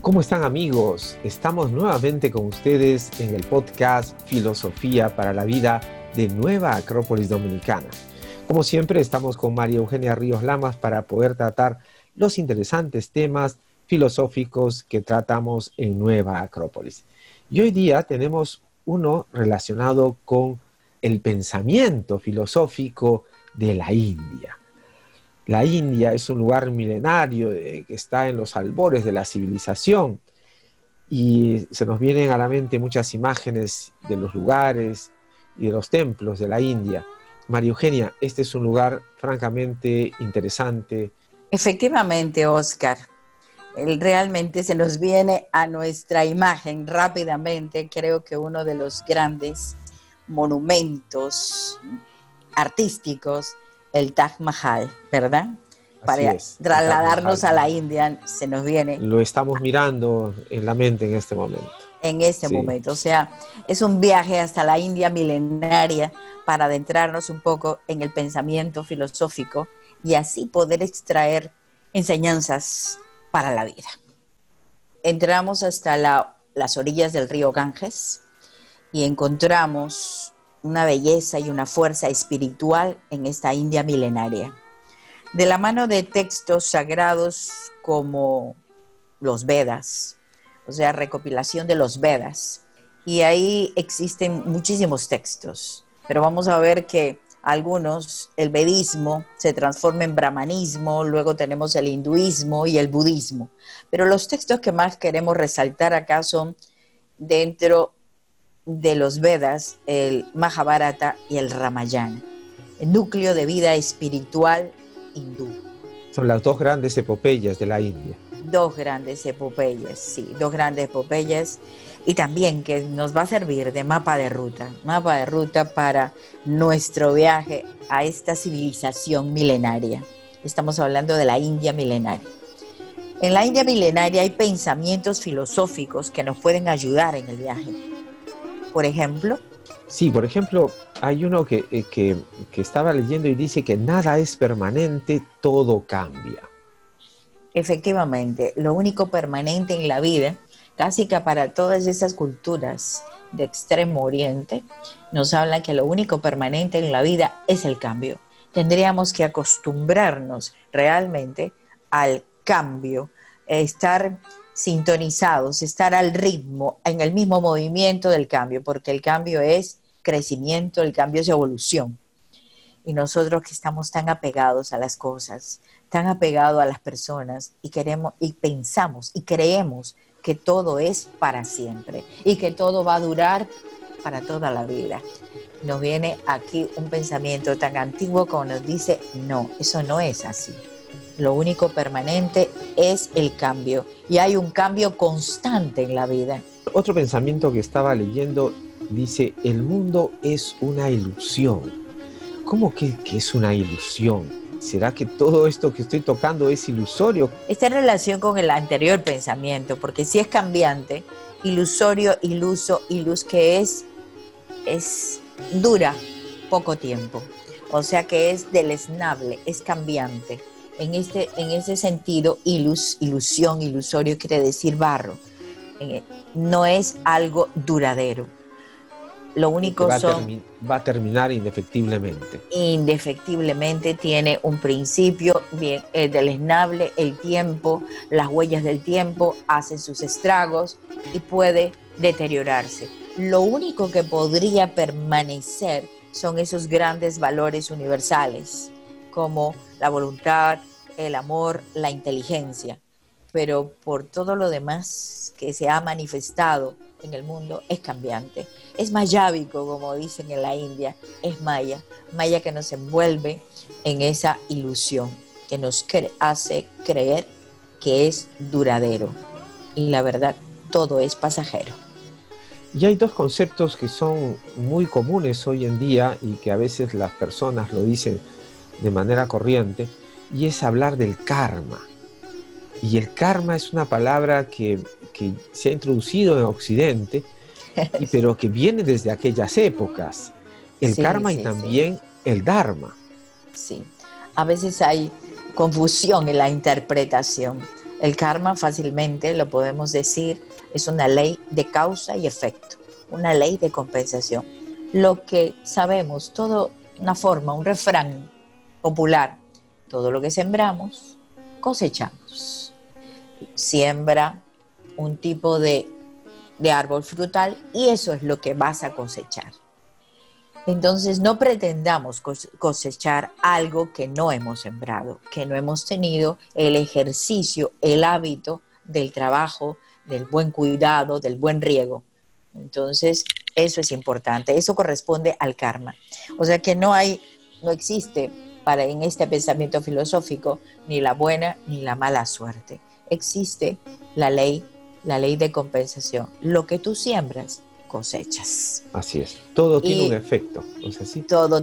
¿Cómo están, amigos? Estamos nuevamente con ustedes en el podcast Filosofía para la Vida de Nueva Acrópolis Dominicana. Como siempre, estamos con María Eugenia Ríos Lamas para poder tratar los interesantes temas filosóficos que tratamos en Nueva Acrópolis. Y hoy día tenemos uno relacionado con el pensamiento filosófico de la India. La India es un lugar milenario que está en los albores de la civilización y se nos vienen a la mente muchas imágenes de los lugares y de los templos de la India. María Eugenia, este es un lugar francamente interesante. Efectivamente, Oscar, realmente se nos viene a nuestra imagen rápidamente, creo que uno de los grandes monumentos artísticos, el Taj Mahal, ¿verdad? Para trasladarnos a la India, se nos viene. Lo estamos mirando en la mente en este momento. En este momento, o sea, es un viaje hasta la India milenaria para adentrarnos un poco en el pensamiento filosófico y así poder extraer enseñanzas para la vida. Entramos hasta las orillas del río Ganges y encontramos una belleza y una fuerza espiritual en esta India milenaria. De la mano de textos sagrados como los Vedas, o sea, recopilación de los Vedas. Y ahí existen muchísimos textos, pero vamos a ver que algunos, el vedismo se transforma en brahmanismo, luego tenemos el hinduismo y el budismo. Pero los textos que más queremos resaltar acá son dentro de los Vedas, el Mahabharata y el Ramayana, el núcleo de vida espiritual hindú. Son las dos grandes epopeyas de la India. Dos grandes epopeyas, sí, dos grandes epopeyas, y también que nos va a servir de mapa de ruta para nuestro viaje a esta civilización milenaria. Estamos hablando de la India milenaria. En la India milenaria hay pensamientos filosóficos que nos pueden ayudar en el viaje. Por ejemplo. Sí, por ejemplo, hay uno que estaba leyendo y dice que nada es permanente, todo cambia. Efectivamente, lo único permanente en la vida, casi que para todas esas culturas de Extremo Oriente, nos hablan que lo único permanente en la vida es el cambio. Tendríamos que acostumbrarnos realmente al cambio, estar sintonizados, estar al ritmo, en el mismo movimiento del cambio, porque el cambio es crecimiento, el cambio es evolución. Y nosotros que estamos tan apegados a las cosas, tan apegados a las personas y queremos y pensamos y creemos que todo es para siempre y que todo va a durar para toda la vida. Nos viene aquí un pensamiento tan antiguo como nos dice, no, eso no es así. Lo único permanente es el cambio y hay un cambio constante en la vida. Otro pensamiento que estaba leyendo dice, el mundo es una ilusión. ¿Cómo que es una ilusión? ¿Será que todo esto que estoy tocando es ilusorio? Está en relación con el anterior pensamiento, porque si es cambiante, ilusorio, iluso, ilus, que es dura poco tiempo. O sea que es deleznable, es cambiante. En ese sentido, ilusión, ilusorio quiere decir barro. No es algo duradero. Lo único va a terminar indefectiblemente. Indefectiblemente tiene un principio bien deleznable, el tiempo, las huellas del tiempo hacen sus estragos y puede deteriorarse. Lo único que podría permanecer son esos grandes valores universales, como la voluntad, el amor, la inteligencia. Pero por todo lo demás que se ha manifestado en el mundo es cambiante, es mayábico, como dicen en la India, es maya que nos envuelve en esa ilusión, que nos hace creer que es duradero, y la verdad, todo es pasajero. Y hay dos conceptos que son muy comunes hoy en día y que a veces las personas lo dicen de manera corriente, y es hablar del karma. Y el karma es una palabra que se ha introducido en Occidente, pero que viene desde aquellas épocas. El karma y también el dharma. Sí, a veces hay confusión en la interpretación. El karma fácilmente lo podemos decir, es una ley de causa y efecto, una ley de compensación. Lo que sabemos, todo una forma, un refrán popular, todo lo que sembramos, cosechamos. Siembra un tipo de árbol frutal y eso es lo que vas a cosechar. Entonces no pretendamos cosechar algo que no hemos sembrado, que no hemos tenido el ejercicio, el hábito del trabajo, del buen cuidado, del buen riego. Entonces eso es importante, eso corresponde al karma. O sea que no existe en este pensamiento filosófico ni la buena ni la mala suerte. Existe la ley de compensación. Lo que tú siembras, cosechas. Así es. Todo tiene un efecto. ¿No es así? Todo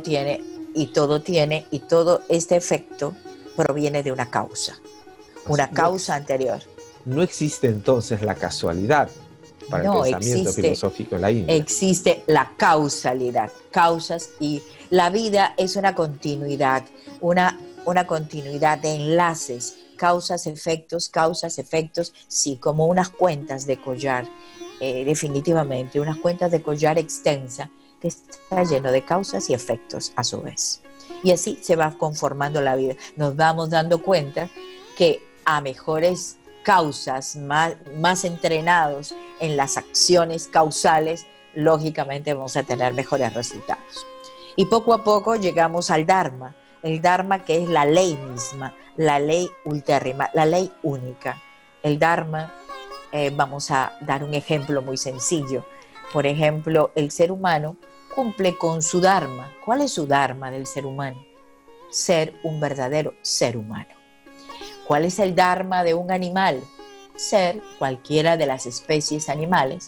este efecto proviene de una causa. Una causa anterior. No existe entonces la casualidad para el pensamiento filosófico en la India. Existe la causalidad. Causas y la vida es una continuidad. Una continuidad de enlaces. Causas, efectos, sí, como unas cuentas de collar. Definitivamente, unas cuentas de collar extensa que está lleno de causas y efectos a su vez. Y así se va conformando la vida. Nos vamos dando cuenta que a mejores causas, más entrenados en las acciones causales, lógicamente vamos a tener mejores resultados. Y poco a poco llegamos al Dharma, el Dharma que es la ley misma, la ley ultérrima, la ley única. El Dharma, vamos a dar un ejemplo muy sencillo. Por ejemplo, el ser humano cumple con su Dharma. ¿Cuál es su Dharma del ser humano? Ser un verdadero ser humano. ¿Cuál es el Dharma de un animal? Ser cualquiera de las especies animales.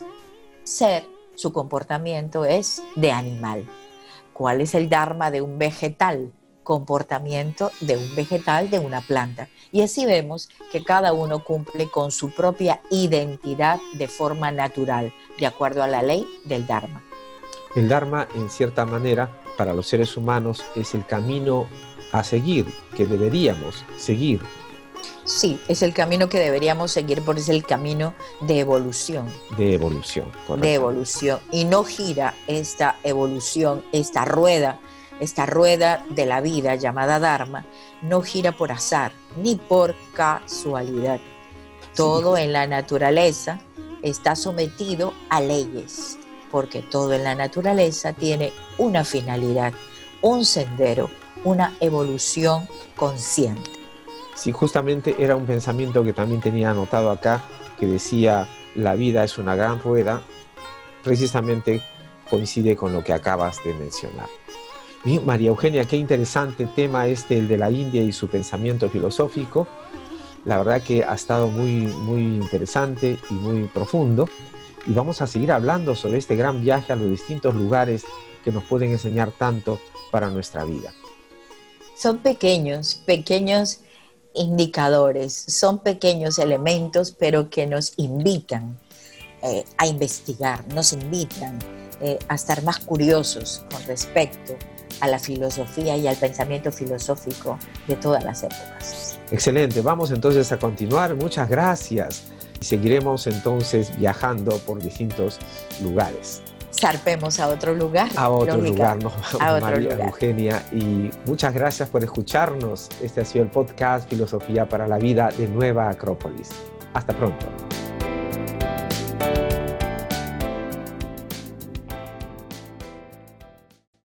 Su comportamiento es de animal. ¿Cuál es el Dharma de un vegetal? Comportamiento de un vegetal, de una planta. Y así vemos que cada uno cumple con su propia identidad de forma natural, de acuerdo a la ley del Dharma. El Dharma, en cierta manera, para los seres humanos es el camino a seguir, que deberíamos seguir. Sí, es el camino que deberíamos seguir porque es el camino de evolución. De evolución, correcto. De evolución. Y no gira esta evolución, esta rueda de la vida llamada Dharma, no gira por azar ni por casualidad. Todo en la naturaleza está sometido a leyes, porque todo en la naturaleza tiene una finalidad, un sendero, una evolución consciente. Sí, justamente era un pensamiento que también tenía anotado acá, que decía, la vida es una gran rueda, precisamente coincide con lo que acabas de mencionar. Bien, María Eugenia, qué interesante tema el de la India y su pensamiento filosófico. La verdad que ha estado muy, muy interesante y muy profundo. Y vamos a seguir hablando sobre este gran viaje a los distintos lugares que nos pueden enseñar tanto para nuestra vida. Son pequeños indicadores, son pequeños elementos, pero que nos invitan a investigar, nos invitan a estar más curiosos con respecto a la filosofía y al pensamiento filosófico de todas las épocas. Excelente, vamos entonces a continuar. Muchas gracias. Y seguiremos entonces viajando por distintos lugares. Zarpemos a otro lugar. A otro lugar, nos vamos, a otro María lugar. Eugenia. Y muchas gracias por escucharnos. Este ha sido el podcast Filosofía para la Vida de Nueva Acrópolis. Hasta pronto.